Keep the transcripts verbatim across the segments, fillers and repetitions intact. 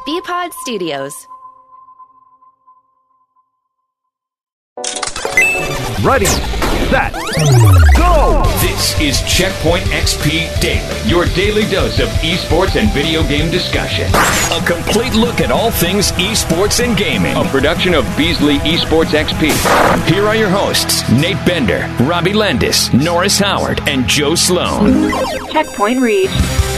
B-Pod Studios. Ready, set, go! This is Checkpoint X P Daily, your daily dose of esports and video game discussion. A complete look at all things esports and gaming. A production of Beasley Esports X P. Here are your hosts, Nate Bender, Robbie Landis, Norris Howard, and Joe Sloan. Checkpoint reached.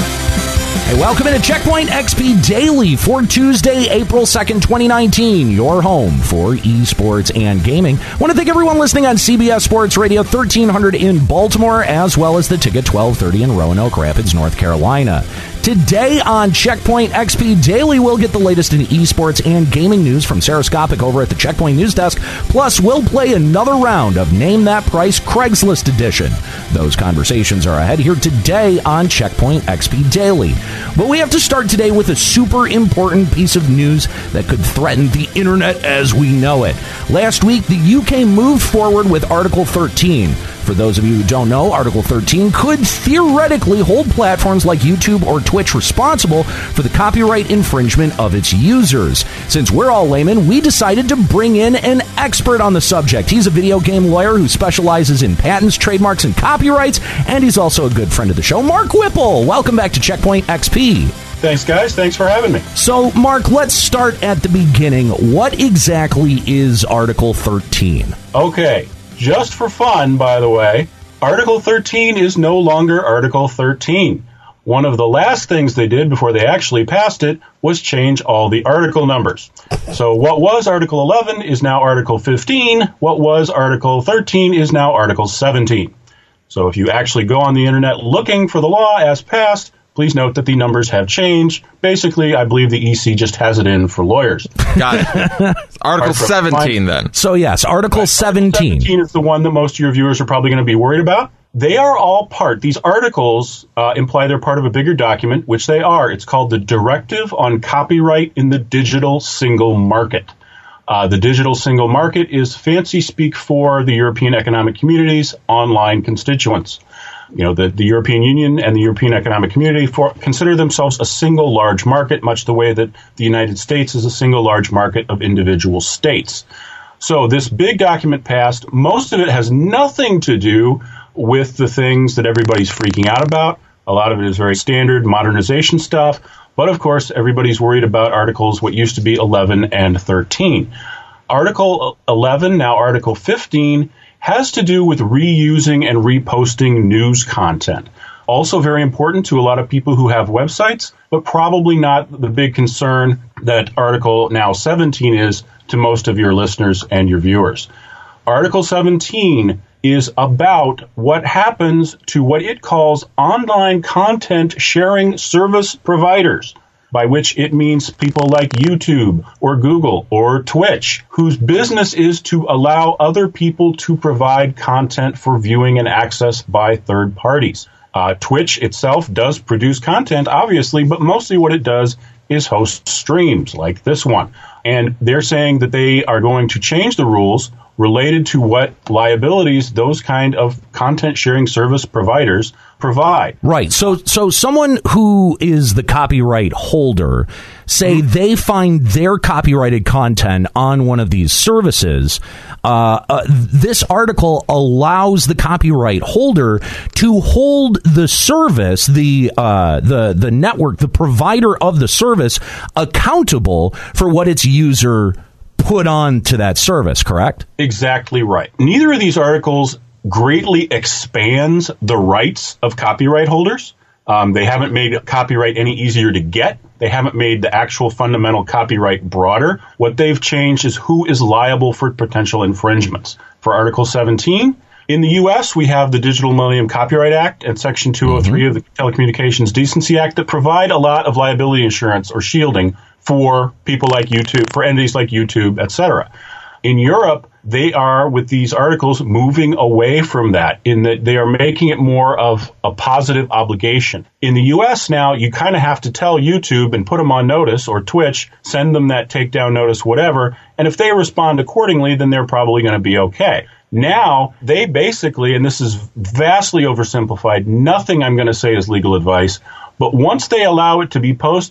Hey, welcome into Checkpoint X P Daily for Tuesday, April second, twenty nineteen. Your home for esports and gaming. I want to thank everyone listening on C B S Sports Radio thirteen hundred in Baltimore, as well as the Ticket twelve thirty in Roanoke Rapids, North Carolina. Today on Checkpoint X P Daily, we'll get the latest in esports and gaming news from Sarah Skopic over at the Checkpoint News Desk. Plus, we'll play another round of Name That Price Craigslist Edition. Those conversations are ahead here today on Checkpoint X P Daily. But we have to start today with a super important piece of news that could threaten the internet as we know it. Last week, the U K moved forward with Article thirteen. For those of you who don't know, Article thirteen could theoretically hold platforms like YouTube or Twitch responsible for the copyright infringement of its users. Since we're all laymen, we decided to bring in an expert on the subject. He's a video game lawyer who specializes in patents, trademarks, and copyrights, and he's also a good friend of the show. Mark Whipple, welcome back to Checkpoint X P. Thanks, guys. Thanks for having me. So, Mark, let's start at the beginning. What exactly is Article thirteen? Okay. Just for fun, by the way, Article thirteen is no longer Article thirteen. One of the last things they did before they actually passed it was change all the article numbers. So what was Article eleven is now Article fifteen. What was Article thirteen is now Article seventeen. So if you actually go on the internet looking for the law as passed, please note that the numbers have changed. Basically, I believe the E C just has it in for lawyers. Got it. Article seventeen, then. So, yes, Article right. seventeen. Article seventeen is the one that most of your viewers are probably going to be worried about. They are all part, these articles uh, imply they're part of a bigger document, which they are. It's called the Directive on Copyright in the Digital Single Market. Uh, the Digital Single Market is fancy speak for the European Economic Community's online constituents. You know, the, the European Union and the European Economic Community for, consider themselves a single large market, much the way that the United States is a single large market of individual states. So this big document passed. Most of it has nothing to do with the things that everybody's freaking out about. A lot of it is very standard modernization stuff. But, of course, everybody's worried about Articles, what used to be eleven and thirteen. Article eleven, now Article fifteen, has to do with reusing and reposting news content. Also very important to a lot of people who have websites, but probably not the big concern that Article now seventeen is to most of your listeners and your viewers. Article seventeen is about what happens to what it calls online content sharing service providers, by which it means people like YouTube or Google or Twitch, whose business is to allow other people to provide content for viewing and access by third parties. Uh, Twitch itself does produce content, obviously, but mostly what it does is host streams like this one. And they're saying that they are going to change the rules related to what liabilities those kind of content sharing service providers provide. Right. So so someone who is the copyright holder, say mm-hmm. they find their copyrighted content on one of these services, uh, uh, this article allows the copyright holder to hold the service, the uh, the the network, the provider of the service, accountable for what its user put on to that service, correct? Exactly right. Neither of these articles greatly expands the rights of copyright holders. Um, they haven't made copyright any easier to get. They haven't made the actual fundamental copyright broader. What they've changed is who is liable for potential infringements. For Article seventeen, in the U S, we have the Digital Millennium Copyright Act and Section two oh three mm-hmm. of the Telecommunications Decency Act that provide a lot of liability insurance or shielding for people like YouTube, for entities like YouTube, et cetera. In Europe, they are, with these articles, moving away from that in that they are making it more of a positive obligation. In the U S now, you kind of have to tell YouTube and put them on notice, or Twitch, send them that takedown notice, whatever, and if they respond accordingly, then they're probably going to be okay. Now, they basically, and this is vastly oversimplified, nothing I'm going to say is legal advice, but once they allow it to be posted,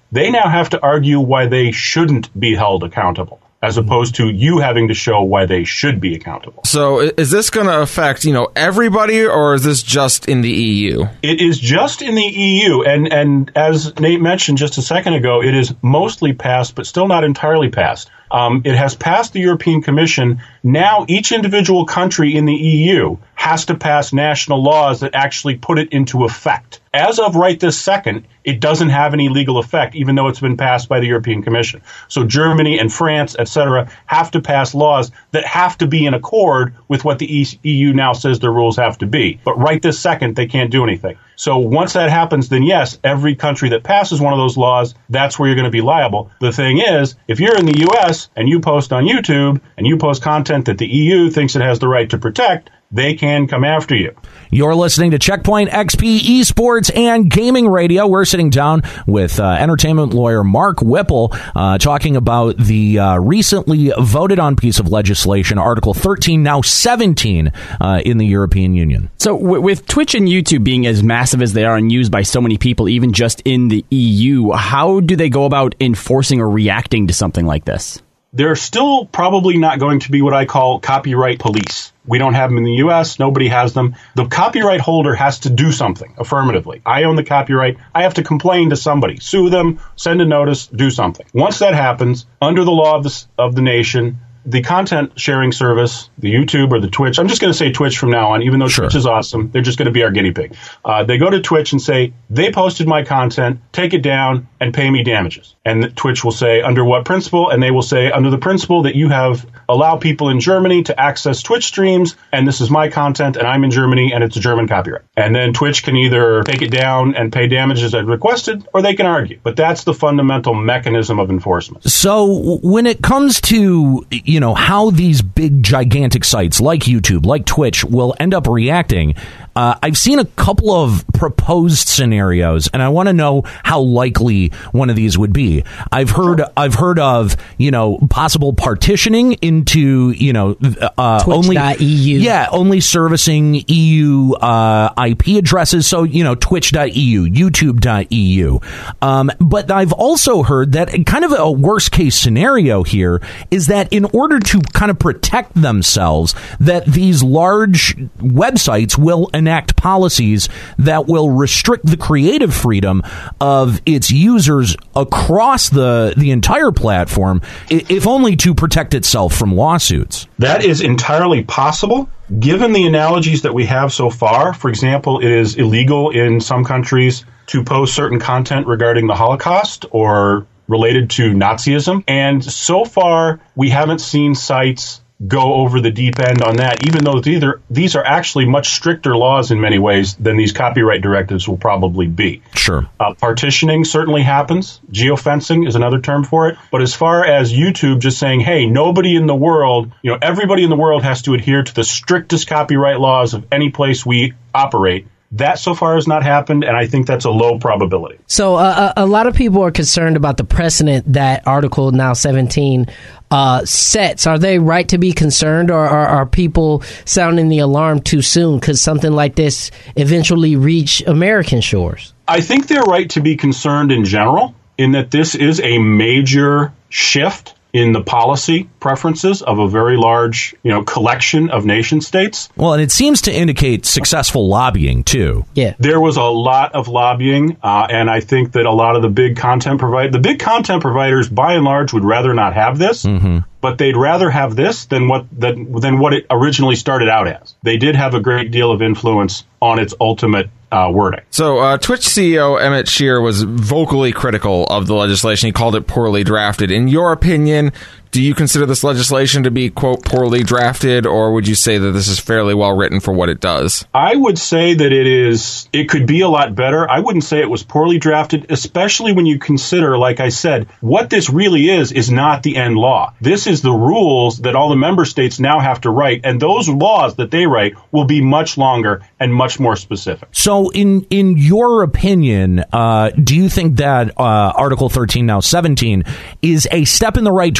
they now have to argue why they shouldn't be held accountable, as opposed to you having to show why they should be accountable. So is this going to affect, you know, everybody, or is this just in the E U? It is just in the E U. And, and as Nate mentioned just a second ago, it is mostly passed, but still not entirely passed. Um, it has passed the European Commission. Now each individual country in the E U has to pass national laws that actually put it into effect. As of right this second, it doesn't have any legal effect, even though it's been passed by the European Commission. So Germany and France, et cetera, have to pass laws that have to be in accord with what the E U now says their rules have to be. But right this second, they can't do anything. So once that happens, then yes, every country that passes one of those laws, that's where you're going to be liable. The thing is, if you're in the U S and you post on YouTube and you post content that the E U thinks it has the right to protect, they can come after you. You're listening to Checkpoint X P Esports and Gaming Radio. We're sitting down with uh, entertainment lawyer Mark Whipple uh, talking about the uh, recently voted on piece of legislation, Article thirteen, now seventeen, uh, in the European Union. So w- with Twitch and YouTube being as massive as they are and used by so many people, even just in the E U, how do they go about enforcing or reacting to something like this? They're still probably not going to be what I call copyright police. We don't have them in the U S. Nobody has them. The copyright holder has to do something affirmatively. I own the copyright. I have to complain to somebody, sue them, send a notice, do something. Once that happens, under the law of the, of the nation, the content sharing service, the YouTube or the Twitch, I'm just going to say Twitch from now on, even though sure. Twitch is awesome. They're just going to be our guinea pig. Uh, they go to Twitch and say, they posted my content, take it down and pay me damages. And Twitch will say, under what principle? And they will say, under the principle that you have allowed people in Germany to access Twitch streams, and this is my content, and I'm in Germany, and it's a German copyright. And then Twitch can either take it down and pay damages as requested, or they can argue. But that's the fundamental mechanism of enforcement. So when it comes to, you know, how these big, gigantic sites like YouTube, like Twitch, will end up reacting, Uh, I've seen a couple of proposed scenarios, and I want to know how likely one of these would be. I've heard, sure. I've heard of, you know, possible partitioning into, you know, uh, only Twitch dot E U. Yeah, only servicing E U uh, I P addresses. So, you know, Twitch dot E U, YouTube dot E U. Um, but I've also heard that kind of a worst case scenario here is that in order to kind of protect themselves, that these large websites will enact policies that will restrict the creative freedom of its users across the, the entire platform, if only to protect itself from lawsuits. That is entirely possible. Given the analogies that we have so far, for example, it is illegal in some countries to post certain content regarding the Holocaust or related to Nazism. And so far, we haven't seen sites go over the deep end on that, even though these are, these are actually much stricter laws in many ways than these copyright directives will probably be. Sure. Uh, partitioning certainly happens. Geofencing is another term for it. But as far as YouTube just saying, hey, nobody in the world, you know, everybody in the world has to adhere to the strictest copyright laws of any place we operate, that so far has not happened, and I think that's a low probability. So uh, a, a lot of people are concerned about the precedent that Article now seventeen uh, sets. Are they right to be concerned, or are, are people sounding the alarm too soon? Could something like this eventually reach American shores? I think they're right to be concerned in general, in that this is a major shift in the policy preferences of a very large, you know, collection of nation states. Well, and it seems to indicate successful lobbying, too. Yeah. There was a lot of lobbying, uh, and I think that a lot of the big content providers, the big content providers, by and large, would rather not have this. Mm-hmm. But they'd rather have this than what than, than what it originally started out as. They did have a great deal of influence on its ultimate uh, wording. So uh, Twitch C E O Emmett Shear was vocally critical of the legislation. He called it poorly drafted. In your opinion, do you consider this legislation to be, quote, poorly drafted, or would you say that this is fairly well written for what it does? I would say that it is, it could be a lot better. I wouldn't say it was poorly drafted, especially when you consider, like I said, what this really is, is not the end law. This is the rules that all the member states now have to write, and those laws that they write will be much longer and much more specific. So in, in your opinion, uh, do you think that uh, Article thirteen, now seventeen, is a step in the right direction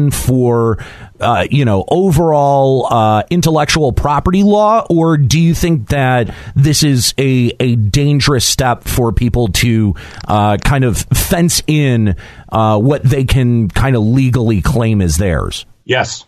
concern for, uh, you know, overall uh, intellectual property law, or do you think that this is a, a dangerous step for people to uh, kind of fence in uh, what they can kind of legally claim as theirs? Yes.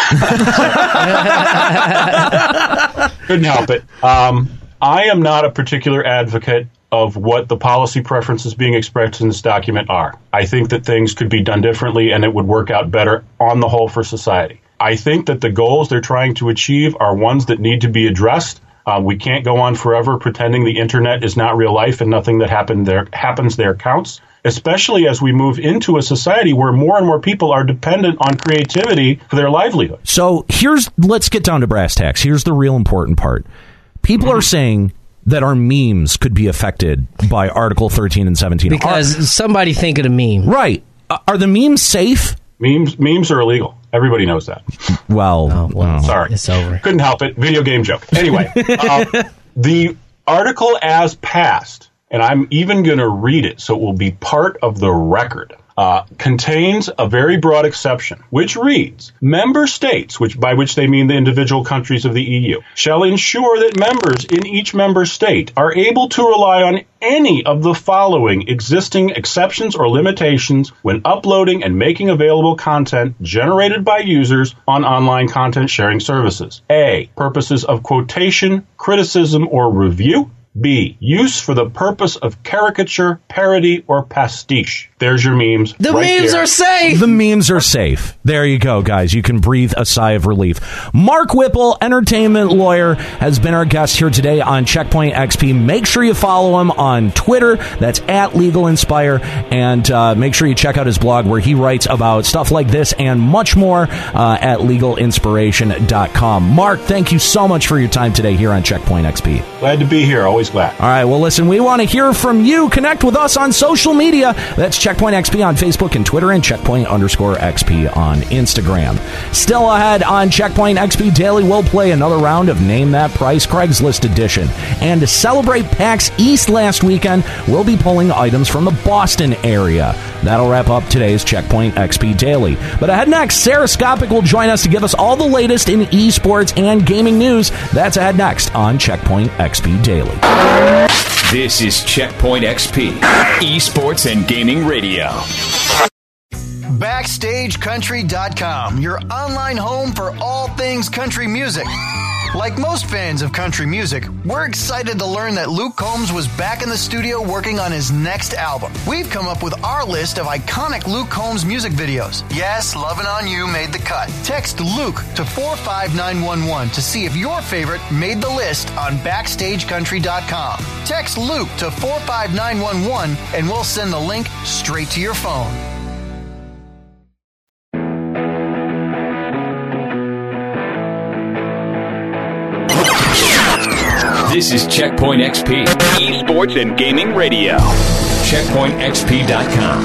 Couldn't help it. Um, I am not a particular advocate of what the policy preferences being expressed in this document are. I think that things could be done differently and it would work out better on the whole for society. I think that the goals they're trying to achieve are ones that need to be addressed. Uh, we can't go on forever pretending the internet is not real life and nothing that happened there happens there counts, especially as we move into a society where more and more people are dependent on creativity for their livelihood. So here's, let's get down to brass tacks. Here's the real important part. People mm-hmm. are saying that our memes could be affected by Article thirteen and seventeen. Because are, somebody think of a meme. Right. Uh, are the memes safe? Memes memes are illegal. Everybody knows that. Well, oh, well oh. sorry. It's over. Couldn't help it. Video game joke. Anyway, uh, the article as passed, and I'm even going to read it so it will be part of the record, uh, contains a very broad exception, which reads, member states, which by which they mean the individual countries of the E U, shall ensure that members in each member state are able to rely on any of the following existing exceptions or limitations when uploading and making available content generated by users on online content sharing services. A, purposes of quotation, criticism, or review. B, use for the purpose of caricature, parody, or pastiche. There's your memes. The right memes there. are safe. The memes are safe. There you go, guys. You can breathe a sigh of relief. Mark Whipple, entertainment lawyer, has been our guest here today on Checkpoint X P. Make sure you follow him on Twitter. That's at Legal Inspire. And uh, make sure you check out his blog where he writes about stuff like this and much more uh, at legal inspiration dot com. Mark, thank you so much for your time today here on Checkpoint X P. Glad to be here. Always glad. All right, well, listen, we want to hear from you. Connect with us on social media. That's Checkpoint X P on Facebook and Twitter, and Checkpoint underscore X P on Instagram. Still ahead on Checkpoint X P Daily, we'll play another round of Name That Price Craigslist Edition. And to celebrate PAX East last weekend, we'll be pulling items from the Boston area. That'll wrap up today's Checkpoint X P Daily. But ahead next, Sarah Skopic will join us to give us all the latest in esports and gaming news. That's ahead next on Checkpoint X P Daily. This is Checkpoint X P, esports and gaming radio. Backstage Country dot com, your online home for all things country music. Like most fans of country music, we're excited to learn that Luke Combs was back in the studio working on his next album. We've come up with our list of iconic Luke Combs music videos. Yes, Lovin' On You made the cut. Text Luke to four five nine one one to see if your favorite made the list on Backstage Country dot com. Text Luke to four five nine one one and we'll send the link straight to your phone. This is Checkpoint X P, esports and gaming radio. Checkpoint X P dot com.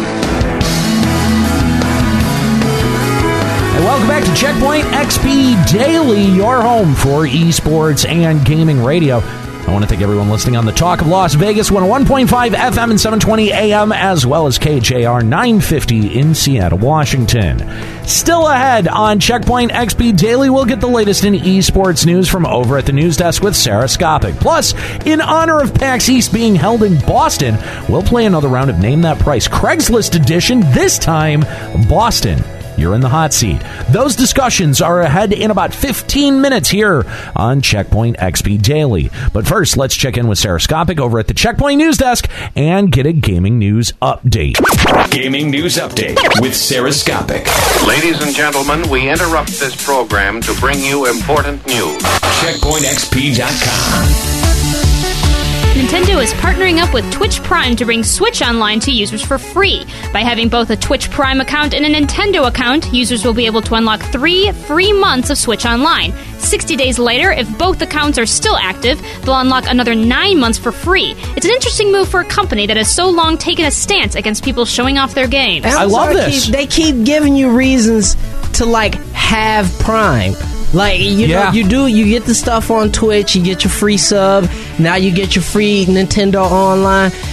And welcome back to Checkpoint X P Daily, your home for esports and gaming radio. I want to thank everyone listening on the Talk of Las Vegas, one oh one point five F M and seven twenty A M, as well as K J R nine fifty in Seattle, Washington. Still ahead on Checkpoint X P Daily, we'll get the latest in esports news from over at the news desk with Sarah Skopic. Plus, in honor of PAX East being held in Boston, we'll play another round of Name That Price Craigslist Edition, this time Boston. You're in the hot seat. Those discussions are ahead in about fifteen minutes here on Checkpoint X P Daily. But first, let's check in with Sarah Skopic over at the Checkpoint News Desk and get a gaming news update. Gaming news update with Sarah Skopic. Ladies and gentlemen, we interrupt this program to bring you important news. Checkpoint X P dot com. Nintendo is partnering up with Twitch Prime to bring Switch Online to users for free. By having both a Twitch Prime account and a Nintendo account, users will be able to unlock three free months of Switch Online. sixty days later, if both accounts are still active, they'll unlock another nine months for free. It's an interesting move for a company that has so long taken a stance against people showing off their games. I love this. Keep, they keep giving you reasons to, like, have Prime. Like, you yeah. know, you do, you get the stuff on Twitch, you get your free sub, now you get your free Nintendo Online.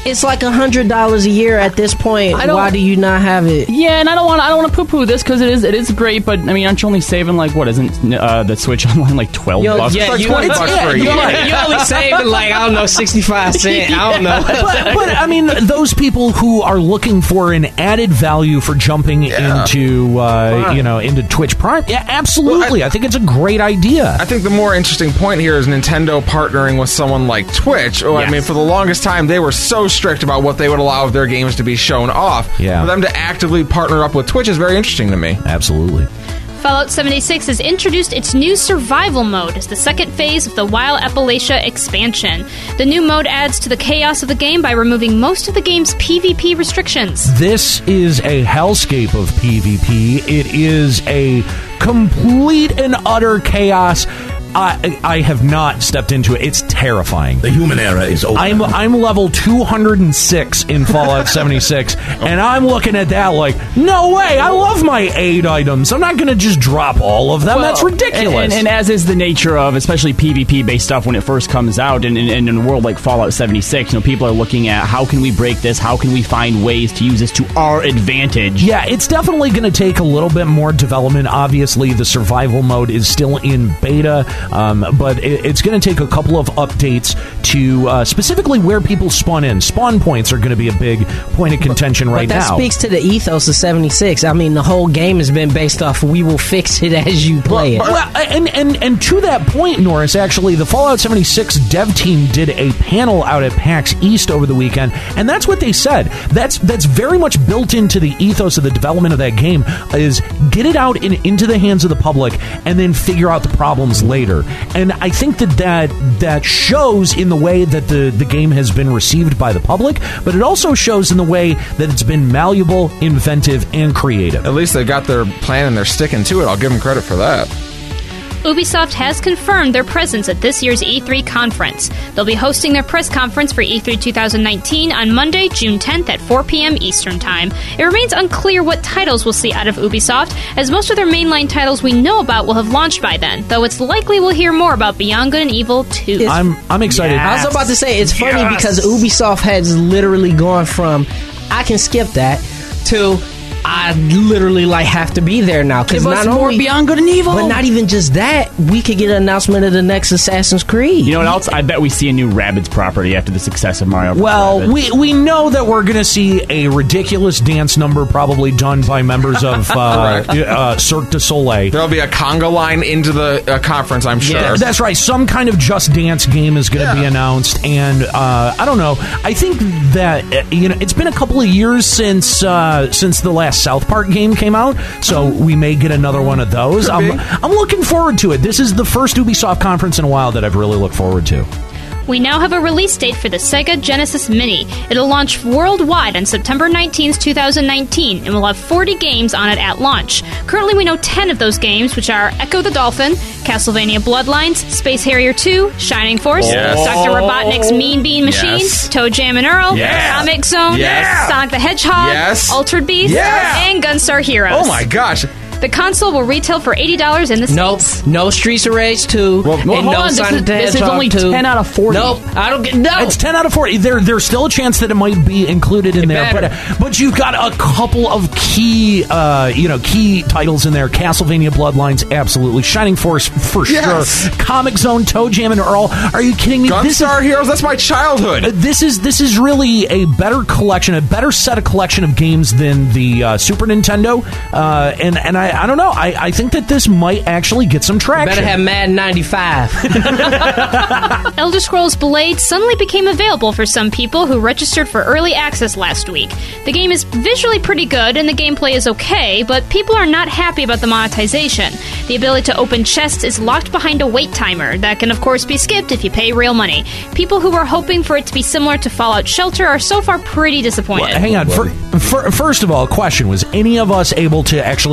It's like a hundred dollars a year at this point. Why do you not have it? Yeah, and I don't want I don't want to poo poo this because it is it is great, but I mean, aren't you only saving like what isn't uh, the Switch Online like twelve Yo, bucks? yeah, Like you, twenty it's- bucks yeah, for a you year. only, you only saving like I don't know sixty-five cents. I don't know. but, but I mean, those people who are looking for an added value for jumping Yeah. into uh, you know into Twitch Prime, yeah, absolutely. Well, I- I think it's a great idea. I think the more interesting point here is Nintendo partnering with someone like Twitch. Oh, I Yes. mean, for the longest time, they were so strict about what they would allow of their games to be shown off. Yeah. For them to actively partner up with Twitch is very interesting to me. Absolutely. Fallout seventy-six has introduced its new survival mode as the second phase of the Wild Appalachia expansion. The new mode adds to the chaos of the game by removing most of the game's PvP restrictions. This is a hellscape of PvP. It is a complete and utter chaos. I, I have not stepped into it. It's terrifying. The human era is over. I'm I'm level two hundred six in Fallout seventy-six, and I'm looking at that like, no way! I love my aid items. I'm not going to just drop all of them. Well, That's ridiculous. And, and, and as is the nature of, especially PvP based stuff when it first comes out, and, and, and in a world like Fallout seventy-six, you know, people are looking at how can we break this? How can we find ways to use this to our advantage? Yeah, it's definitely going to take a little bit more development. Obviously, the survival mode is still in beta, um, but it, it's going to take a couple of updates to uh, specifically where people spawn in. Spawn points are going to be a big point of contention right but that now. speaks to the ethos of seventy-six. I mean, the whole game has been based off we will fix it as you play it. Well, and, and, and to that point, Norris, actually, the Fallout seventy-six dev team did a panel out at PAX East over the weekend, and that's what they said. That's that's very much built into the ethos of the development of that game, is get it out in, into the hands of the public and then figure out the problems later. And I think that that, that shows in the way that the, the game has been received by the public, but it also shows in the way that it's been malleable, inventive, and creative. At least they got their plan and they're sticking to it. I'll give them credit for that. Ubisoft has confirmed their presence at this year's E three conference. They'll be hosting their press conference for E three twenty nineteen on Monday, June tenth at four p.m. Eastern Time. It remains unclear what titles we'll see out of Ubisoft, as most of their mainline titles we know about will have launched by then, though it's likely we'll hear more about Beyond Good and Evil two. I'm I'm excited. I was about to say, it's funny Yes. because Ubisoft has literally gone from I can skip that to I literally like have to be there now because Give us not more only Beyond Good and Evil. but not even just that, we could get an announcement of the next Assassin's Creed. You know what else? I bet we see a new Rabbids property after the success of Mario. Well, Rabbids. we we know that we're going to see a ridiculous dance number probably done by members of uh, uh, Cirque du Soleil. There'll be a conga line into the uh, conference, I'm sure. Yeah, that's right. Some kind of Just Dance game is going to be announced, and uh, I don't know. I think that uh, you know it's been a couple of years since uh, since the last South Park game came out, so we may get another one of those. Could I'm be. I'm looking forward to it. This is the first Ubisoft conference in a while that I've really looked forward to. We now have a release date for the Sega Genesis Mini. It'll launch worldwide on September nineteenth, twenty nineteen, and will have forty games on it at launch. Currently, we know ten of those games, which are Echo the Dolphin, Castlevania Bloodlines, Space Harrier two, Shining Force, Yes. Doctor Robotnik's Mean Bean Machine, Yes. Toe Jam and Earl, Yes. Comic Zone, Yes. Sonic the Hedgehog, Yes. Altered Beast, Yeah. and Gunstar Heroes. Oh my gosh. The console will retail for eighty dollars in the Nope, States. no Streets of Rage two, well, and hold no on, this Sonic is- the this is Hedgehog only two. ten out of forty. Nope, I don't get no. It's ten out of forty. There, there's still a chance that it might be included in It there, better. but but you've got a couple of key, uh, you know, key titles in there. Castlevania Bloodlines, absolutely. Shining Force for Yes. sure. Comic Zone, Toe Jam and Earl. Are you kidding me? This is, Gunstar Heroes, that's my childhood. uh, this is this is really a better collection, a better set of collection of games than the uh, Super Nintendo. Uh, and and I, I don't know. I, I think that this might actually get some traction. Better have Madden ninety-five. Elder Scrolls Blade suddenly became available for some people who registered for early access last week. The game is visually pretty good and the gameplay is okay, but people are not happy about the monetization. The ability to open chests is locked behind a wait timer that can of course be skipped if you pay real money. People who were hoping for it to be similar to Fallout Shelter are so far pretty disappointed. Hang on. For, for, first of all, question: was any of us able to actually get this to work?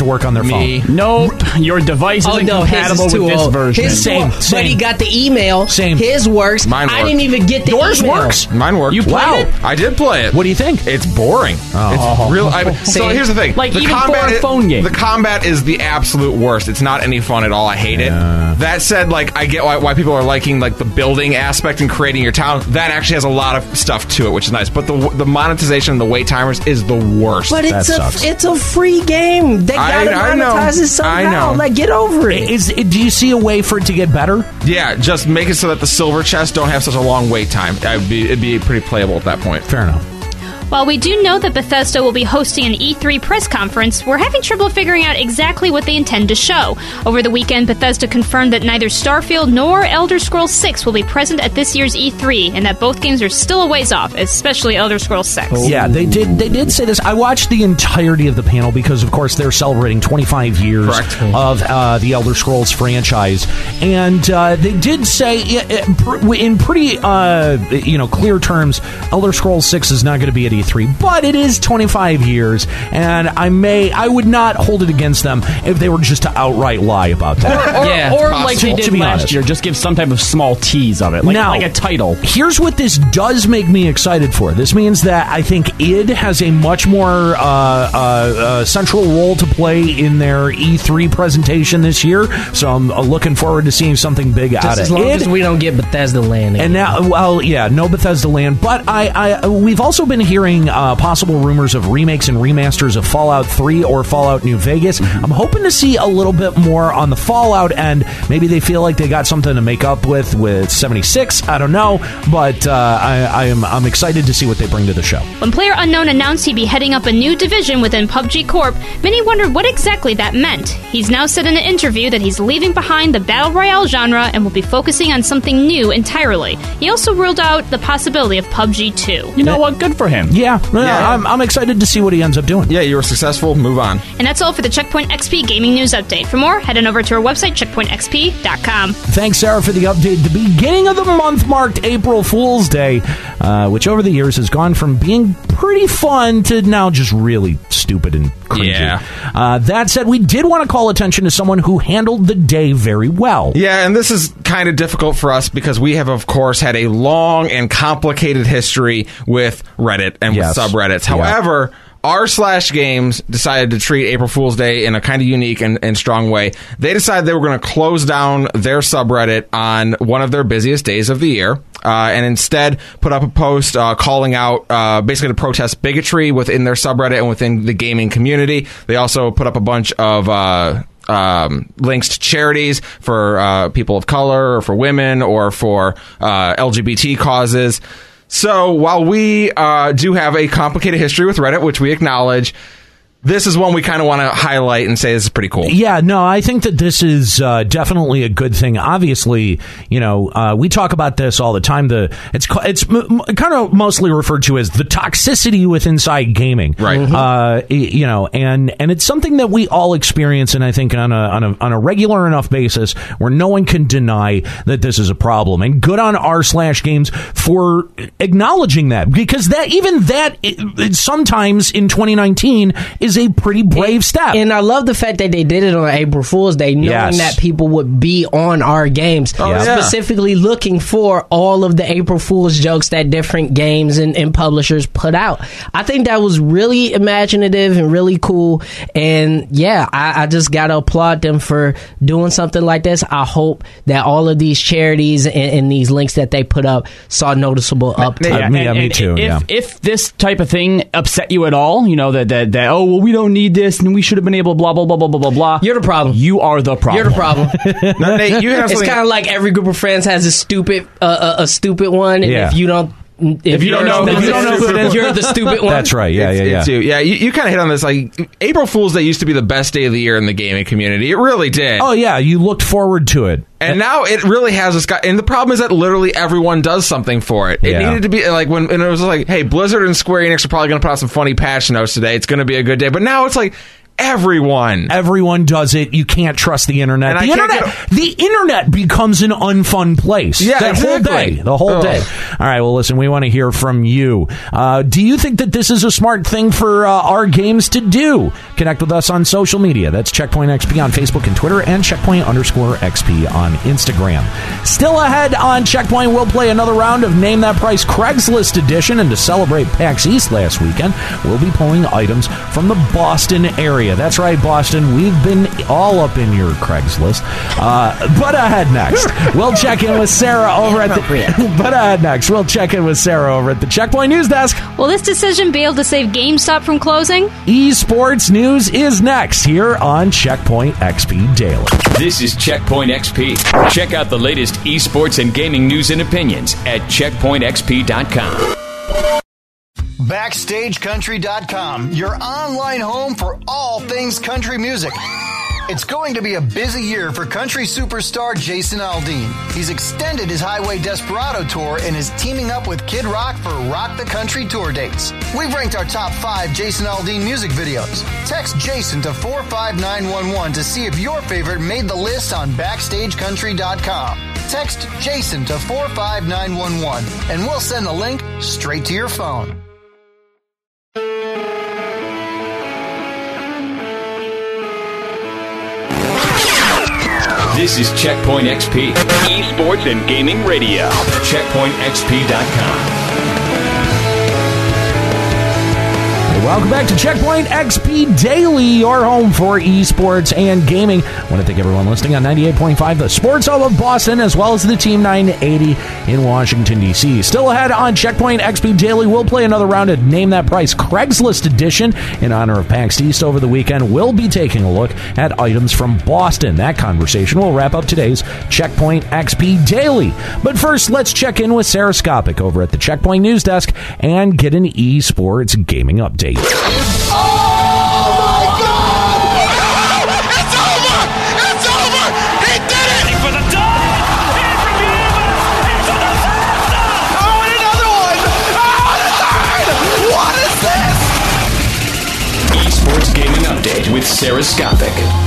work on their Me. phone. Nope. Your device Oh isn't no, his compatible is too with this old. version. His Same, same, same. but he got the email. Same. His works. Mine I worked. didn't even get the Yours email. works? Mine worked. You played Wow. it? I did play it. What do you think? It's boring. Oh. It's real. I, so See? here's the thing: Like, the even for combat, a phone game. the combat is the absolute worst. It's not any fun at all. I hate Yeah. it. That said, like I get why, why people are liking like the building aspect and creating your town. That actually has a lot of stuff to it, which is nice. But the the monetization and the wait timers is the worst. But it's That a sucks. it's a free game. They I- gotta I know. monetize it somehow. I know. Like, get over it. Is do you see a way for it to get better? Yeah, just make it so that the silver chests don't have such a long wait time. It'd be, it'd be pretty playable at that point. Fair enough. While we do know that Bethesda will be hosting an E three press conference, we're having trouble figuring out exactly what they intend to show. Over the weekend, Bethesda confirmed that neither Starfield nor Elder Scrolls six will be present at this year's E three, and that both games are still a ways off, especially Elder Scrolls six. Yeah, they did. They did say this. I watched the entirety of the panel because, of course, they're celebrating twenty-five years Correct. of uh, the Elder Scrolls franchise, and uh, they did say uh, in pretty, uh, you know, clear terms, Elder Scrolls six is not going to be at E three, but it is twenty-five years, and I may, I would not hold it against them if they were just to outright lie about that. Or, Yeah, or possible. like they To did be last honest. year, just give some type of small tease of it, like, Now- like a title. Here's what this does make me excited for. This means that I think id has a much more uh, uh, uh, central role to play in their E three presentation this year. So I'm uh, looking forward to seeing something big out Just of as long id. as we don't get Bethesda land. And now, well, yeah, no Bethesda land, but I, I we've also been hearing uh, possible rumors of remakes and remasters of Fallout three or Fallout New Vegas. I'm hoping to see a little bit more on the Fallout end. Maybe they feel like they got something to make up with with seventy-six. I don't know, but uh, I, I am I'm excited to see what they bring to the show. When PlayerUnknown announced he'd be heading up a new division within P U B G Corp, many wondered what exactly that meant. He's now said in an interview that he's leaving behind the Battle Royale genre and will be focusing on something new entirely. He also ruled out the possibility of P U B G two. You know what? Good for him. Yeah, no, Yeah. I'm, I'm excited to see what he ends up doing. Yeah, you were successful. Move on. And that's all for the Checkpoint X P Gaming News Update. For more, head on over to our website, checkpoint x p dot com. Thanks, Sarah, for the update. The beginning of the month marked April Fool's Day, uh, which over the years has gone from being pretty fun to now just really stupid and cringy. Yeah. Uh, that said, we did want to call attention to someone who handled the day very well. Yeah, and this is kind of difficult for us because we have, of course, had a long and complicated history with Reddit and Yes. with subreddits. Yeah. However, r slash games decided to treat April Fool's Day in a kind of unique and, and strong way. They decided they were going to close down their subreddit on one of their busiest days of the year, uh, and instead put up a post uh, calling out uh, basically to protest bigotry within their subreddit and within the gaming community. They also put up a bunch of uh, um, links to charities for uh, people of color or for women or for uh, L G B T causes. So while we uh, do have a complicated history with Reddit, which we acknowledge, this is one we kind of want to highlight and say this is pretty cool. Yeah, no, I think that this is uh, definitely a good thing. Obviously, you know, uh, we talk about this all the time. The it's ca- it's m- m- kind of mostly referred to as the toxicity with inside gaming, Right. Mhm. Uh, y- you know, and and it's something that we all experience, and I think on a on a on a regular enough basis where no one can deny that this is a problem. And good on r slash games for acknowledging that, because that even that it, it sometimes in twenty nineteen is a pretty brave step. And I love the fact that they did it on April Fool's Day, knowing Yes. that people would be on our games, Oh, yeah. specifically looking for all of the April Fool's jokes that different games and, and publishers put out. I think that was really imaginative and really cool. And yeah, I, I just got to applaud them for doing something like this. I hope that all of these charities and, and these links that they put up saw noticeable uptake. Uh, me- yeah, me too, If, yeah. if this type of thing upset you at all, you know that that, that oh well, we don't need this and we should have been able blah blah blah blah blah blah blah. You're the problem. You are the problem. You're the problem. Now, Nate, you have It's something- kind of like every group of friends has a stupid, uh, a, a stupid one, and Yeah. if you don't, if, If you don't know- if you don't know who it is, you're the stupid one. That's right. Yeah, yeah, It's- yeah. it's you. Yeah, you, you kind of hit on this. Like April Fool's Day used to be the best day of the year in the gaming community. It really did. Oh yeah, you looked forward to it. And now it really has this guy. And the problem is that literally everyone does something for it. It Yeah. needed to be like when, and it was like, hey, Blizzard and Square Enix are probably going to put out some funny patch notes today. It's going to be a good day. But now it's like everyone. Everyone does it. You can't trust the internet. And the I can't internet, get the internet becomes an unfun place. Yeah, that exactly. whole day. The whole Ugh. day. All right. Well, listen. We want to hear from you. Uh, do you think that this is a smart thing for uh, our games to do? Connect with us on social media. That's Checkpoint X P on Facebook and Twitter, and Checkpoint underscore X P on Instagram. Still ahead on Checkpoint, we'll play another round of Name That Price Craigslist edition, and to celebrate PAX East last weekend, we'll be pulling items from the Boston area. That's right, Boston. We've been all up in your Craigslist. Uh, but ahead next, we'll check in with Sarah over at the. But ahead next, we'll check in with Sarah over at the Checkpoint News Desk. Will this decision be able to save GameStop from closing? Esports news is next here on Checkpoint X P Daily. This is Checkpoint X P. Check out the latest esports and gaming news and opinions at checkpoint x p dot com. Backstage Country dot com, your online home for all things country music. It's going to be a busy year for country superstar Jason Aldean. He's extended his Highway Desperado tour and is teaming up with Kid Rock for Rock the Country tour dates. We've ranked our top five Jason Aldean music videos. Text Jason to four five nine one one to see if your favorite made the list on Backstage Country dot com. Text Jason to four five nine one one and we'll send the link straight to your phone. This is Checkpoint X P, esports and gaming radio. checkpoint x p dot com. Welcome back to Checkpoint X P Daily, your home for esports and gaming. I want to thank everyone listening on ninety-eight point five, the Sports Hub of Boston, as well as the Team nine eighty in Washington, D C. Still ahead on Checkpoint X P Daily, we'll play another round of Name That Price Craigslist edition in honor of PAX East over the weekend. We'll be taking a look at items from Boston. That conversation will wrap up today's Checkpoint X P Daily. But first, let's check in with Sarah Skopik over at the Checkpoint News Desk and get an esports gaming update. Oh my God! It's over! It's over! He did it! For the dog! Into the disaster! Oh, and another one! Oh, and a third! What is this? Esports gaming update with Sarah Skopik.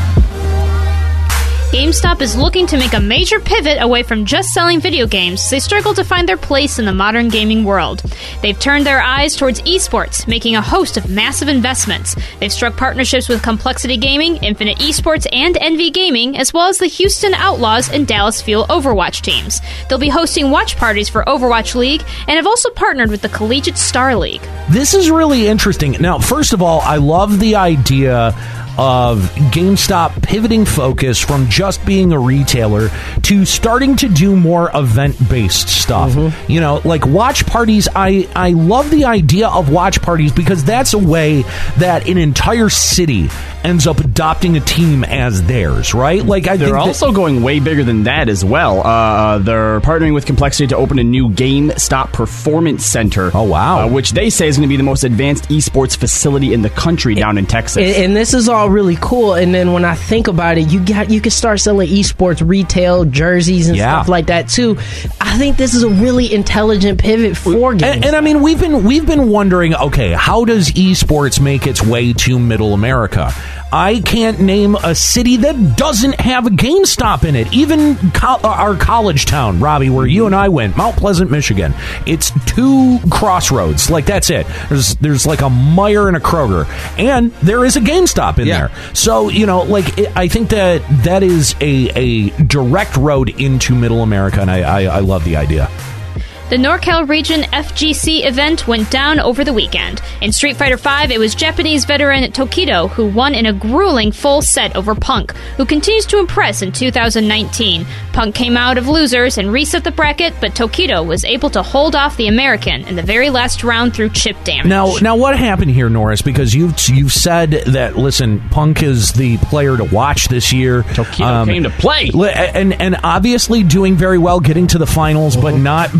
GameStop is looking to make a major pivot away from just selling video games. They struggle to find their place in the modern gaming world. They've turned their eyes towards esports, making a host of massive investments. They've struck partnerships with Complexity Gaming, Infinite Esports, and Envy Gaming, as well as the Houston Outlaws and Dallas Fuel Overwatch teams. They'll be hosting watch parties for Overwatch League and have also partnered with the Collegiate Star League. This is really interesting. Now, first of all, I love the idea of GameStop pivoting focus from just being a retailer to starting to do more event-based stuff. Mm-hmm. You know, like watch parties. I, I love the idea of watch parties because that's a way that an entire city ends up adopting a team as theirs, right? Like I they're think also that- going way bigger than that as well. Uh, they're partnering with Complexity to open a new GameStop Performance Center. Oh wow! Uh, which they say is going to be the most advanced esports facility in the country down in Texas. And, and this is all really cool. And then when I think about it, you got you can start selling esports retail jerseys and Yeah. stuff like that too. I think this is a really intelligent pivot for games. And, and I mean, we've been we've been wondering, okay, how does esports make its way to Middle America? I can't name a city that doesn't have a GameStop in it. Even co- our college town, Robbie, where you and I went, Mount Pleasant, Michigan. It's two crossroads. Like, that's it. There's there's like a Meijer and a Kroger. And there is a GameStop in Yeah. there. So, you know, like, it, I think that that is a, a direct road into Middle America, and I, I, I love the idea. The NorCal Region F G C event went down over the weekend. In Street Fighter five, it was Japanese veteran Tokido who won in a grueling full set over Punk, who continues to impress in two thousand nineteen. Punk came out of losers and reset the bracket, but Tokido was able to hold off the American in the very last round through chip damage. Now, now, what happened here, Norris? Because you've you've said that, listen, Punk is the player to watch this year. Tokido came to play. li- and and obviously doing very well, getting to the finals, but not being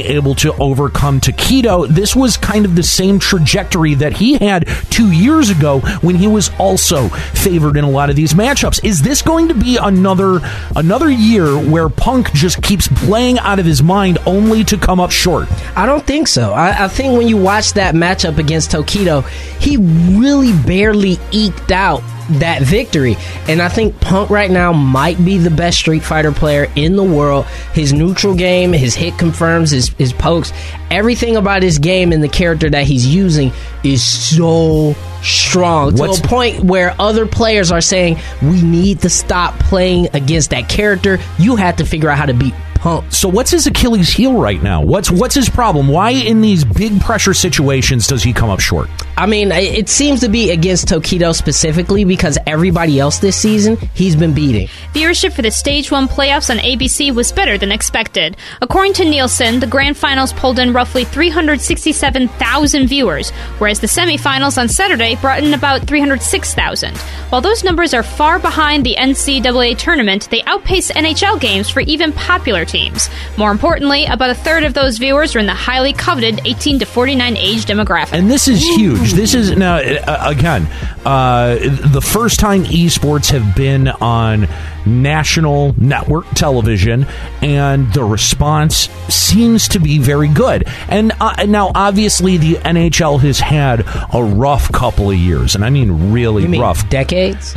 able to overcome Tokido, this was kind of the same trajectory that he had two years ago when he was also favored in a lot of these matchups. Is this going to be another another year where Punk just keeps playing out of his mind only to come up short? I don't think so. I, I think when you watch that matchup against Tokido, he really barely eked out that victory. And I think Punk right now might be the best Street Fighter player in the world. His neutral game, his hit confirms, his, his pokes, everything about his game and the character that he's using is so strong. What's, to a point where other players are saying, we need to stop playing against that character. You have to figure out how to beat Punk. So what's his Achilles heel right now? What's what's his problem? Why in these big pressure situations does he come up short? I mean, it seems to be against Tokido specifically because everybody else this season, he's been beating. Viewership for the Stage one playoffs on A B C was better than expected. According to Nielsen, the grand finals pulled in roughly three hundred sixty-seven thousand viewers, whereas the semifinals on Saturday brought in about three hundred six thousand. While those numbers are far behind the N C double A tournament, they outpace N H L games for even popular teams. More importantly, about a third of those viewers are in the highly coveted eighteen to forty-nine age demographic. And this is huge. This is, now, uh, again, uh, the first time esports have been on national network television, and the response seems to be very good. And uh, now, obviously, the N H L has had a rough couple of years, and I mean really you mean rough. Decades?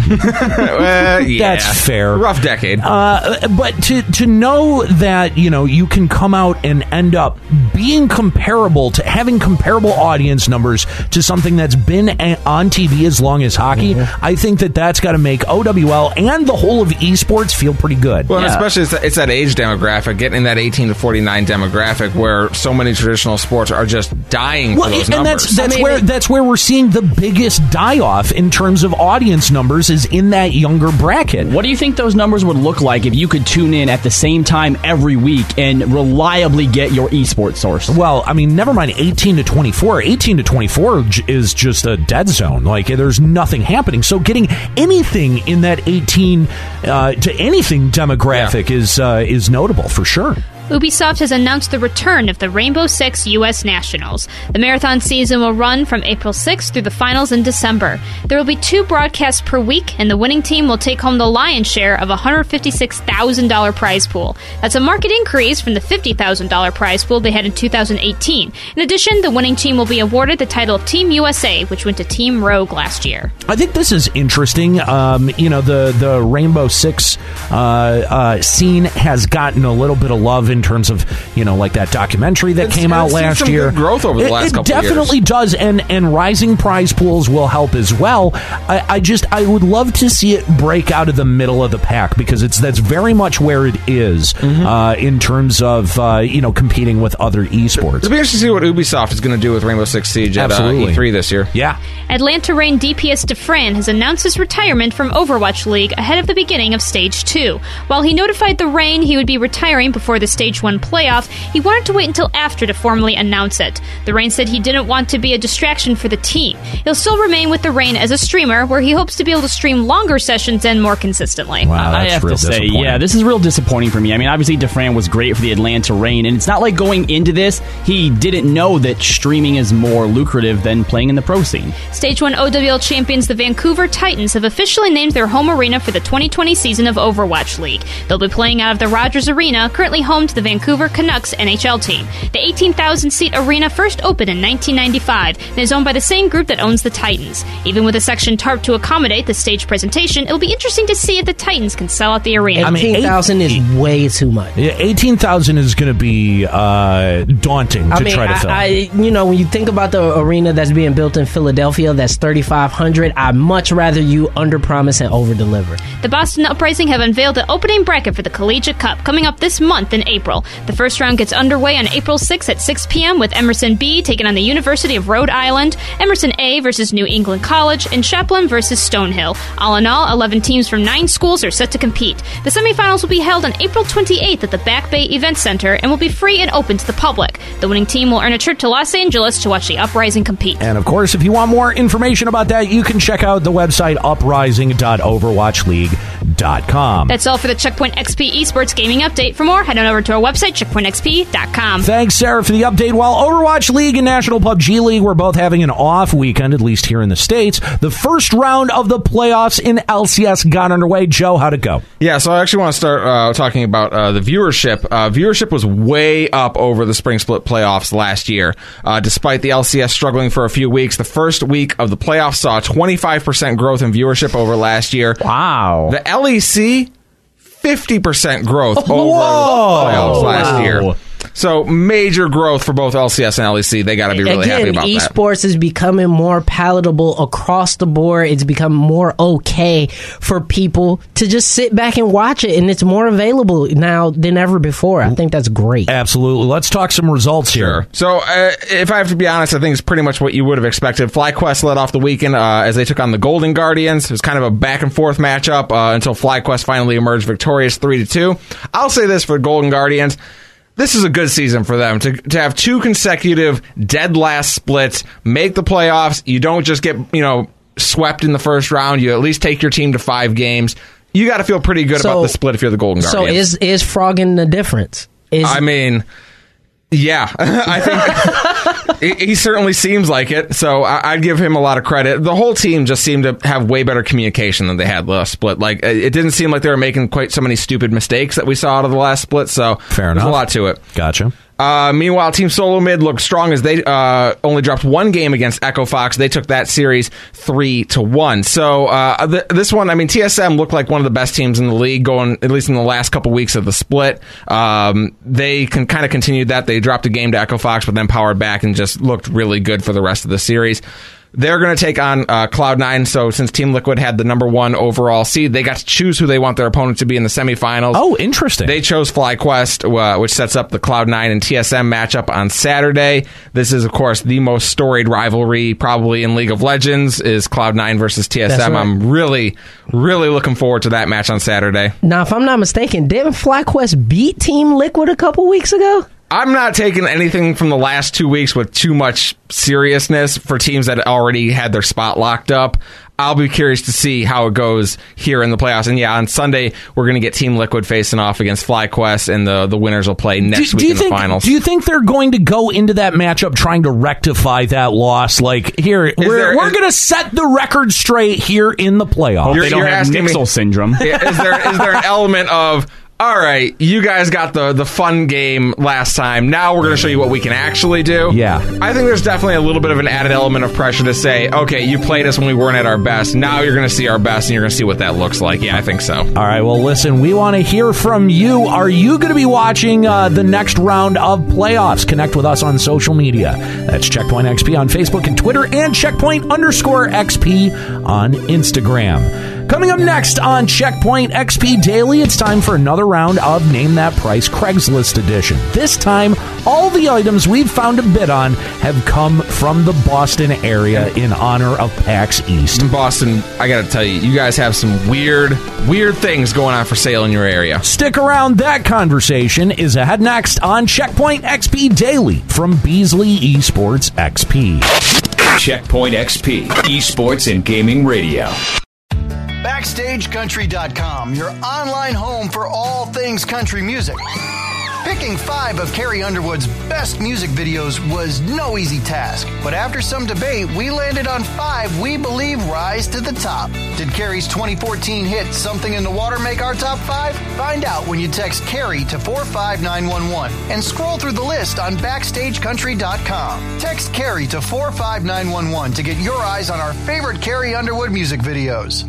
uh, yeah. That's fair. Rough decade. Uh, but to to know that, you know, you can come out and end up being comparable to having comparable audience numbers to something that's been a- on T V as long as hockey, mm-hmm. I think that that's got to make O W L and the whole of esports feel pretty good. Well, yeah. and especially it's that, it's that age demographic, getting in that eighteen to forty-nine demographic where so many traditional sports are just dying well, for those and numbers. that's that's I mean, where that's where we're seeing the biggest die off in terms of audience numbers is in that younger bracket. What do you think those numbers would look like if you could tune in at the same time every week and reliably get your esports source? Well, I mean, never mind eighteen to twenty-four. eighteen to twenty-four is just a dead zone. Like, there's nothing happening. So getting anything in that eighteen uh, to anything demographic yeah. is uh, is notable for sure. Ubisoft has announced the return of the Rainbow Six U S Nationals. The marathon season will run from April sixth through the finals in December. There will be two broadcasts per week, and the winning team will take home the lion's share of a one hundred fifty-six thousand dollars prize pool. That's a marked increase from the fifty thousand dollars prize pool they had in two thousand eighteen. In addition, the winning team will be awarded the title of Team U S A, which went to Team Rogue last year. I think this is interesting. Um, you know, the, the Rainbow Six uh, uh, scene has gotten a little bit of love in terms of, you know, like that documentary that it's, came out last some year. Good growth over the it, last it couple of years. It definitely does, and and rising prize pools will help as well. I, I just I would love to see it break out of the middle of the pack because it's that's very much where it is mm-hmm. uh, in terms of uh, you know competing with other esports. It'll be interesting to see what Ubisoft is going to do with Rainbow Six Siege at uh, E three this year. Yeah. Atlanta Reign D P S Dufran has announced his retirement from Overwatch League ahead of the beginning of Stage two. While he notified the Reign he would be retiring before the Stage one playoff, he wanted to wait until after to formally announce it. The Reign said he didn't want to be a distraction for the team. He'll still remain with the Reign as a streamer, where he hopes to be able to stream longer sessions and more consistently. Wow, that's I have real to say, yeah, this is real disappointing for me. I mean, obviously Dufran was great for the Atlanta Reign, and it's not like going into this, he didn't know that streaming is more lucrative than playing in the pro scene. Stage one O W L champions, the Vancouver Titans, have officially named their home arena for the twenty twenty season of Overwatch League. They'll be playing out of the Rogers Arena, currently home to the Vancouver Canucks N H L team. The eighteen thousand seat arena first opened in nineteen ninety-five and is owned by the same group that owns the Titans. Even with a section tarp to accommodate the stage presentation, it'll be interesting to see if the Titans can sell out the arena. I mean, eighteen thousand is way too much. Yeah, eighteen thousand is going to be uh, daunting to I mean, try to I, fill. I, you know, when you think about the arena that's being built in Philadelphia, that's thirty-five hundred, I'd much rather you underpromise and overdeliver. The Boston Uprising have unveiled the opening bracket for the Collegiate Cup coming up this month in April. The first round gets underway on April sixth at six p.m. with Emerson B taking on the University of Rhode Island, Emerson A versus New England College, and Chaplin versus Stonehill. All in all, eleven teams from nine schools are set to compete. The semifinals will be held on April twenty-eighth at the Back Bay Event Center and will be free and open to the public. The winning team will earn a trip to Los Angeles to watch the Uprising compete. And of course, if you want more information about that, you can check out the website uprising dot overwatch league dot com. That's all for the Checkpoint X P Esports Gaming Update. For more, head on over to our website, checkpoint x p dot com. Thanks, Sarah, for the update. While Overwatch League and National P U B G League were both having an off weekend, at least here in the States, the first round of the playoffs in L C S got underway. Joe, how'd it go? Yeah, so I actually want to start uh, talking about uh, the viewership. Uh, viewership was way up over the Spring Split playoffs last year. Uh, despite the L C S struggling for a few weeks, the first week of the playoffs saw a twenty-five percent growth in viewership over last year. Wow. The L E C, fifty percent growth over Whoa. the playoffs last Wow. year. So major growth for both L C S and L E C. They got to be really Again, happy about that. esports is becoming more palatable across the board. It's become more okay for people to just sit back and watch it, and it's more available now than ever before. I think that's great. Absolutely. Let's talk some results here. So, uh, if I have to be honest, I think it's pretty much what you would have expected. FlyQuest led off the weekend uh, as they took on the Golden Guardians. It was kind of a back and forth matchup uh, until FlyQuest finally emerged victorious three to two. I'll say this for the Golden Guardians. This is a good season for them to to have two consecutive dead last splits, make the playoffs. You don't just get, you know, swept in the first round. You at least take your team to five games. You got to feel pretty good So- about the split if you're the Golden So Guardians. is is frogging the difference? Is I mean, yeah, I think he, he certainly seems like it. So I, I'd give him a lot of credit. The whole team just seemed to have way better communication than they had last split. Like, it didn't seem like they were making quite so many stupid mistakes that we saw out of the last split. So Fair there's enough. a lot to it. Gotcha. Uh, meanwhile, Team Solo Mid looked strong as they uh, only dropped one game against Echo Fox. They took that series three to one. So uh, th- this one, I mean, T S M looked like one of the best teams in the league, going at least in the last couple weeks of the split. Um, they can kind of continued that. They dropped a game to Echo Fox, but then powered back and just looked really good for the rest of the series. They're going to take on uh, Cloud nine, so since Team Liquid had the number one overall seed, they got to choose who they want their opponent to be in the semifinals. Oh, interesting. They chose FlyQuest, uh, which sets up the Cloud nine and T S M matchup on Saturday. This is, of course, the most storied rivalry probably in League of Legends, is Cloud nine versus T S M. That's right. I'm really, really looking forward to that match on Saturday. now, if I'm not mistaken, didn't FlyQuest beat Team Liquid a couple weeks ago? I'm not taking anything from the last two weeks with too much seriousness for teams that already had their spot locked up. I'll be curious to see how it goes here in the playoffs. And yeah, on Sunday, we're going to get Team Liquid facing off against FlyQuest, and the, the winners will play next do, week do you in think, the finals. Do you think they're going to go into that matchup trying to rectify that loss? Like, here, we're, there- we're is- going to set the record straight here in the playoffs. You're- They don't you're have asking me- Nixel syndrome. Yeah, is there is there an element of, all right, you guys got the, the fun game last time. Now we're going to show you what we can actually do. Yeah. I think there's definitely a little bit of an added element of pressure to say, okay, you played us when we weren't at our best. Now you're going to see our best, and you're going to see what that looks like. Yeah, I think so. All right, well, listen, we want to hear from you. Are you going to be watching uh, the next round of playoffs? Connect with us on social media. That's Checkpoint X P on Facebook and Twitter, and Checkpoint underscore X P on Instagram. Coming up next on Checkpoint X P Daily, it's time for another round of Name That Price Craigslist edition. This time, all the items we've found a bid on have come from the Boston area in honor of PAX East. In Boston, I got to tell you, you guys have some weird, weird things going on for sale in your area. Stick around, that conversation is ahead next on Checkpoint X P Daily from Beasley Esports X P. Checkpoint X P, Esports and Gaming Radio. Backstage Country dot com, your online home for all things country music. Picking five of Carrie Underwood's best music videos was no easy task, but after some debate, we landed on five we believe rise to the top. Did Carrie's twenty fourteen hit Something in the Water make our top five? Find out when you text Carrie to four five nine one one and scroll through the list on Backstage Country dot com. Text Carrie to four five nine one one to get your eyes on our favorite Carrie Underwood music videos.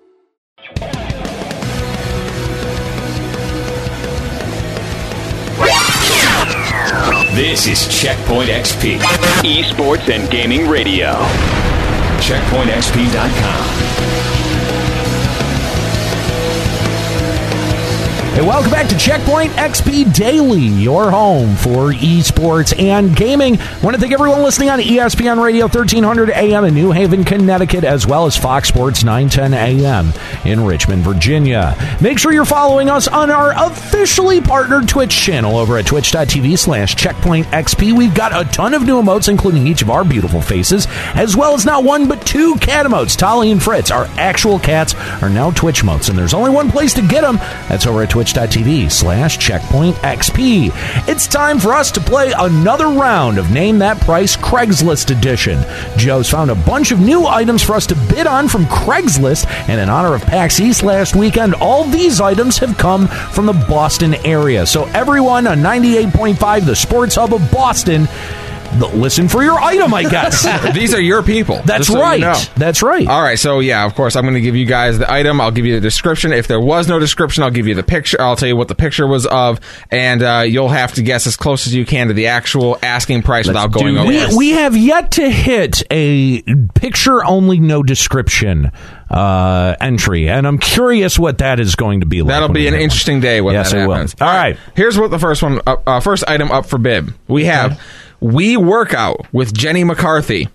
This is Checkpoint X P, Esports and Gaming Radio. checkpoint x p dot com. Hey, welcome back to Checkpoint X P Daily, your home for esports and gaming. I want to thank everyone listening on E S P N Radio thirteen hundred A M in New Haven, Connecticut, as well as Fox Sports nine ten A M in Richmond, Virginia. Make sure you're following us on our officially partnered Twitch channel over at twitch.tv slash checkpointxp. We've got a ton of new emotes, including each of our beautiful faces, as well as not one but two cat emotes. Tolly and Fritz, our actual cats, are now Twitch emotes, and there's only one place to get them. That's over at twitch.tv slash checkpointxp. It's time for us to play another round of Name That Price Craigslist Edition. Joe's found a bunch of new items for us to bid on from Craigslist, and in honor of PAX East last weekend, all these items have come from the Boston area. So everyone on ninety-eight point five, the Sports Hub of Boston, listen for your item, I guess. These are your people. That's so right. You know. That's right. All right. So, yeah, of course, I'm going to give you guys the item. I'll give you the description. If there was no description, I'll give you the picture. I'll tell you what the picture was of, and uh, you'll have to guess as close as you can to the actual asking price Let's without going over. We, we have yet to hit a picture-only, no description uh, entry, and I'm curious what that is going to be like. That'll be an interesting day when yes, that it happens. Will. All right. Here's what the first one, uh, uh, first item up for bid. We have okay. We Workout with Jenny McCarthy.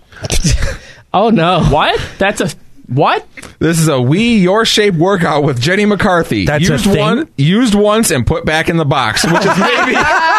Oh, no. What? That's a... What? This is a Wii Your Shape workout with Jenny McCarthy. That's used a thing? one, used once and put back in the box, which is maybe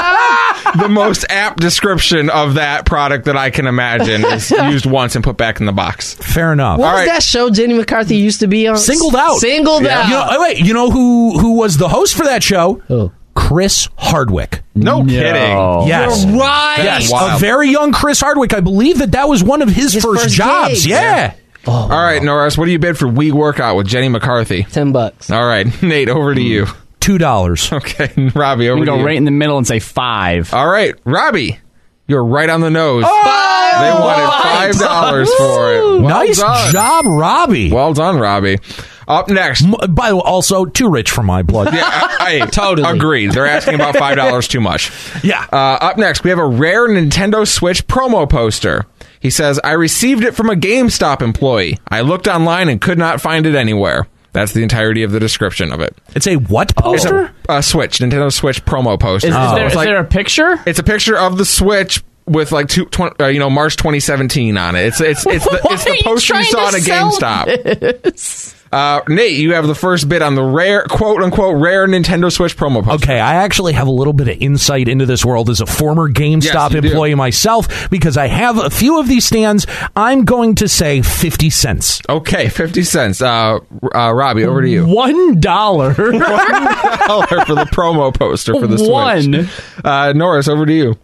the most apt description of that product that I can imagine. Is used once and put back in the box. Fair enough. What All was right. that show Jenny McCarthy used to be on? Singled Out. Singled Yeah. Out. You know, oh, wait, you know who who was the host for that show? Oh. Chris Hardwick. No, No. kidding. Yes. You're right. Yes, Wild. a very young Chris Hardwick. I believe that that was one of his, His first, first jobs. gig. Yeah. Oh, All right, Norris, what do you bid for We Workout with Jenny McCarthy? Ten bucks. All right, Nate, over to you. Two dollars. Okay, Robbie, over I'm to going to you. go right in the middle and say five. All right, Robbie, you're right on the nose. Oh, they wanted five dollars for it. Well nice done. job, Robbie. Well done, Robbie. Up next. M- By the way, also too rich for my blood. Yeah, I, I Totally. agreed. They're asking about five dollars too much. Yeah. Uh, up next, we have a rare Nintendo Switch promo poster. He says, I received it from a GameStop employee. I looked online and could not find it anywhere. That's the entirety of the description of it. It's a what It's poster? a, a Switch, Nintendo Switch promo poster. Is, is, Oh. there, It's is like- there a picture? It's a picture of the Switch with like two, twenty, uh, you know, March twenty seventeen on it. It's it's it's the, Why it's are the you poster you trying saw to at a sell GameStop. this? Uh, Nate, you have the first bid on the rare, quote unquote, rare Nintendo Switch promo poster. Okay, I actually have a little bit of insight into this world as a former GameStop Yes, you do. employee myself because I have a few of these stands. I'm going to say fifty cents. Okay, fifty cents. Uh, uh, Robbie, over to you. One dollar. One dollar for the promo poster for the Switch. One. Uh, Norris, over to you.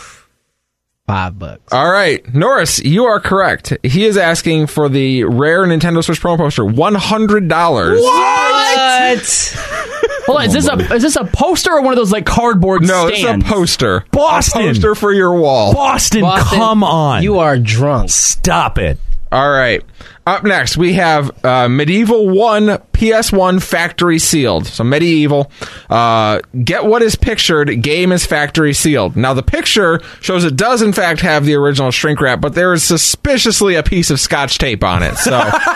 Five bucks. All right, Norris, you are correct. He is asking for the rare Nintendo Switch promo poster, one hundred dollars. What? Hold on, is this a is this a poster or one of those like cardboard No, stands? it's a poster. Boston. A poster for your wall. Boston, Boston, come on. You are drunk. Stop it. All right. Up next, we have uh, Medieval one P S one factory sealed. So Medieval, uh, get what is pictured, game is factory sealed. Now the picture shows it does in fact have the original shrink wrap, but there is suspiciously a piece of Scotch tape on it. So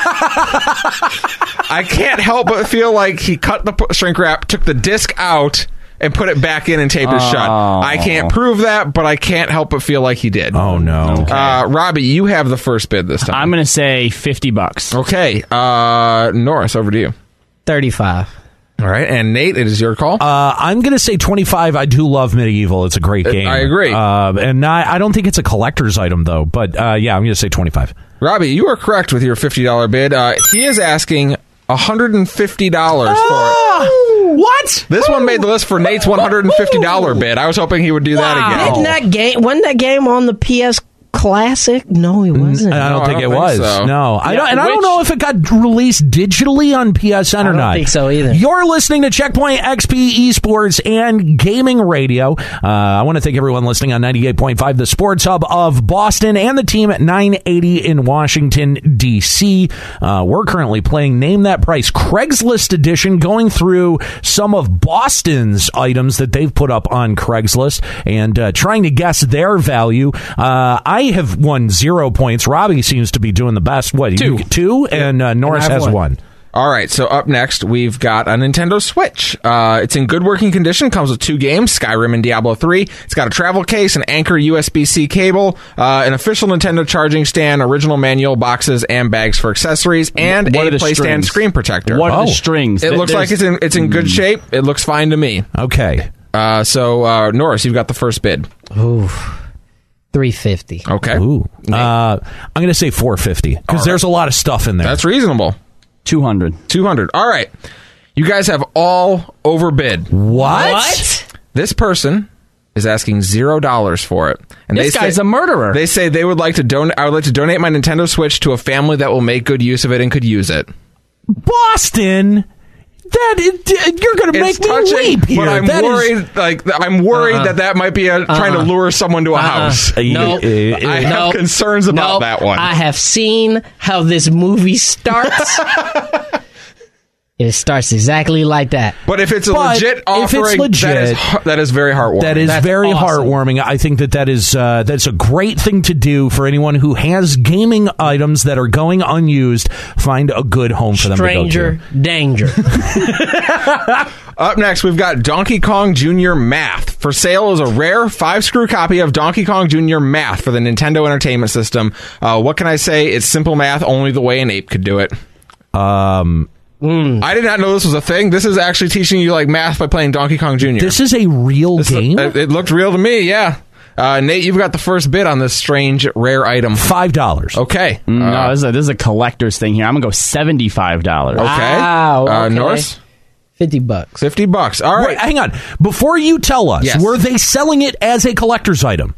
I can't help but feel like he cut the p- shrink wrap, took the disc out, and put it back in and taped it shut. I can't prove that, but I can't help but feel like he did. Oh, no. Uh, Robbie, you have the first bid this time. I'm going to say fifty bucks. Okay, uh, Norris, over to you. Thirty-five. All right, and Nate, it is your call. Uh, I'm going to say twenty-five. I do love Medieval. It's a great game. I agree. Uh, and I, I don't think it's a collector's item, though. But, uh, yeah, I'm going to say twenty-five. Robbie, you are correct with your fifty dollars bid. Uh, he is asking one hundred fifty dollars for it. What? This one made the list for Nate's one hundred fifty dollars bid. I was hoping he would do that again. Didn't that game? Wasn't that game on the P S Classic? No, it wasn't. I don't No, think I it don't think was. so. No, I Yeah, don't, and I don't which- know if it got released digitally on P S N or I don't not. think so either. You're listening to Checkpoint X P Esports and Gaming Radio. Uh, I want to thank everyone listening on ninety-eight point five, the Sports Hub of Boston, and the team at nine eighty in Washington, D C. Uh, we're currently playing Name That Price Craigslist Edition, going through some of Boston's items that they've put up on Craigslist and uh, trying to guess their value. Uh, I have won zero points. Robbie seems to be doing the best. What? Two. You, two? And uh, Norris And I have has one. one. All right, so up next, we've got a Nintendo Switch. Uh, it's in good working condition, comes with two games, Skyrim and Diablo three. It's got a travel case, an Anchor U S B C cable, uh, an official Nintendo charging stand, original manual, boxes, and bags for accessories, and What a are the PlayStation strings? screen protector. What are Oh. the strings? It Th- looks like there's- it's in it's in good shape. It looks fine to me. Okay. Uh, so, uh, Norris, you've got the first bid. Ooh, three fifty. Okay. Ooh. Uh, I'm going to say four fifty because right. there's a lot of stuff in there. That's reasonable. two hundred. two hundred. All right. You guys have all overbid. What? What? This person is asking zero dollars for it, and This they guy's say, a murderer. They say they would like to donate. I would like to donate my Nintendo Switch to a family that will make good use of it and could use it. Boston. That it, you're going to make It's me touching, weep here. but I'm That is- worried. Like I'm worried Uh-uh. that that might be a, trying to Uh-uh. lure someone to a Uh-uh. house. Nope. I have Nope. concerns about Nope. that one. I have seen how this movie starts. It starts exactly like that. But if it's a But legit if offering, it's legit, that is hu- that is very heartwarming. That is That's very awesome. heartwarming. I think that that is uh, that's a great thing to do for anyone who has gaming items that are going unused. Find a good home for them Stranger to go to. danger. Up next, we've got Donkey Kong Junior Math. For sale is a rare five-screw copy of Donkey Kong Junior Math for the Nintendo Entertainment System. Uh, what can I say? It's simple math, only the way an ape could do it. Um, I did not know this was a thing. This is actually teaching you like math by playing Donkey Kong Junior this is a real This game. look- it looked real to me, yeah. Uh, Nate, you've got the first bid on this strange, rare item. Five dollars. Okay. Mm, Uh, no, this is, a, this is a collector's thing here. I'm going to go seventy-five dollars. okay. Wow, Uh, okay. Norris? Fifty bucks. fifty bucks. All right. Wait, hang on. Before you tell us, Yes. were they selling it as a collector's item?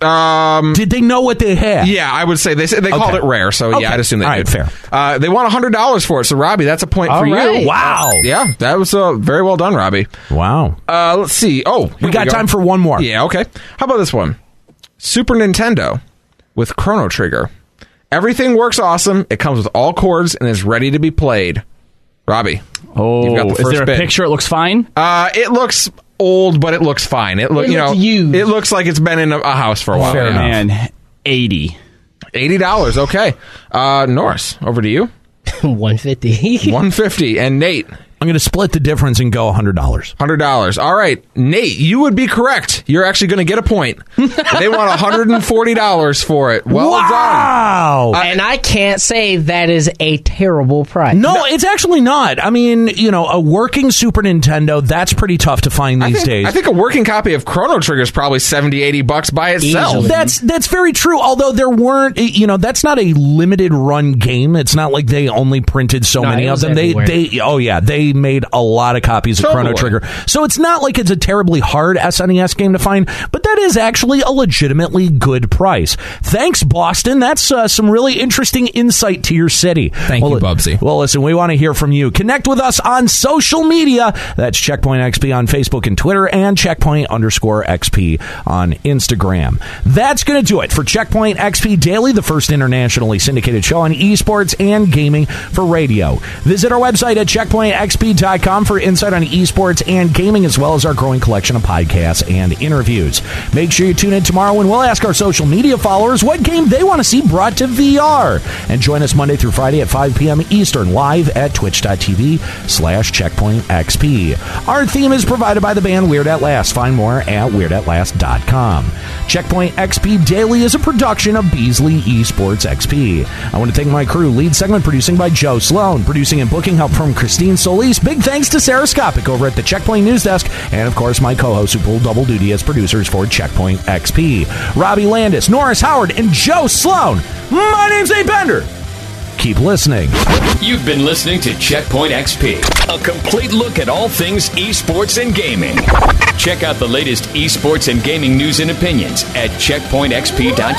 Um, Did they know what they had? yeah, I would say they they called Okay. it rare, so Okay. yeah, I'd assume they All right, did. fair. Uh, they want one hundred dollars for it, so Robbie, that's a point All for right. you. Wow. Yeah, that was uh, very well done, Robbie. Wow. Uh, let's see. Oh, here We got go. time for one more. Yeah, okay. How about this one? Super Nintendo with Chrono Trigger. Everything works awesome. It comes with all chords and is ready to be played. Robbie. Oh, You've got the is first there a bid. picture? It looks fine. Uh, it looks old, but it looks fine. It look, It you know, looks used. it looks like it's been in a, a house for a while. Fair yeah. enough. Man, eighty. Eighty dollars. Okay. Uh, Norris, over to you. One fifty. One fifty. And Nate, I'm going to split the difference and go one hundred dollars. hundred dollars. All right, Nate, you would be correct. You're actually going to get a point. They want one hundred and forty dollars for it. Well done. wow. And I can't say that is a terrible price. No, it's actually not. I mean, you know, a working Super Nintendo, that's pretty tough to find I these think, days. I think a working copy of Chrono Trigger is probably seventy, eighty bucks by itself. Easily. That's that's very true. Although there weren't, you know, that's not a limited run game. It's not like they only printed so No, many it of was them. They everywhere. they oh yeah, they made a lot of copies of Chrono Totally. Trigger. So it's not like it's a terribly hard S N E S game to find, but that is actually a legitimately good price. Thanks, Boston. That's uh, some really interesting insight to your city. Thank well, you, Bubsy. Well, listen, we want to hear from you. Connect with us on social media. That's Checkpoint X P on Facebook and Twitter, and Checkpoint underscore X P on Instagram. That's going to do it for Checkpoint X P Daily, the first internationally syndicated show on esports and gaming for radio. Visit our website at checkpoint x p dot com for insight on esports and gaming, as well as our growing collection of podcasts and interviews. Make sure you tune in tomorrow when we'll ask our social media followers what game they want to see brought to V R. And join us Monday through Friday at five p.m. Eastern, live at twitch.tv slash checkpointxp. Our theme is provided by the band Weird At Last. Find more at weird at last dot com. Checkpoint X P Daily is a production of Beasley Esports X P. I want to thank my crew. Lead segment producing by Joe Sloan. Producing and booking help from Christine Solis. Big thanks to Sarah Skopic over at the Checkpoint News Desk. And, of course, my co-hosts who pull double duty as producers for Checkpoint X P. Robbie Landis, Norris Howard, and Joe Sloan. My name's Nate Bender. Keep listening. You've been listening to Checkpoint X P, a complete look at all things esports and gaming. Check out the latest esports and gaming news and opinions at checkpoint x p dot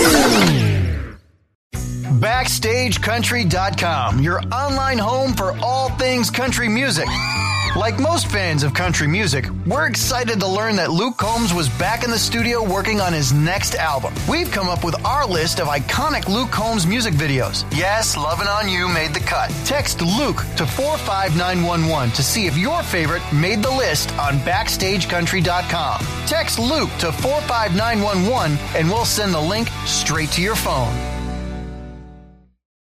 com. Backstage Country dot com, your online home for all things country music. Like most fans of country music, we're excited to learn that Luke Combs was back in the studio working on his next album. We've come up with our list of iconic Luke Combs music videos. Yes, Lovin' On You made the cut. Text Luke to four five nine one one to see if your favorite made the list on Backstage Country dot com. Text Luke to four five nine one one and we'll send the link straight to your phone.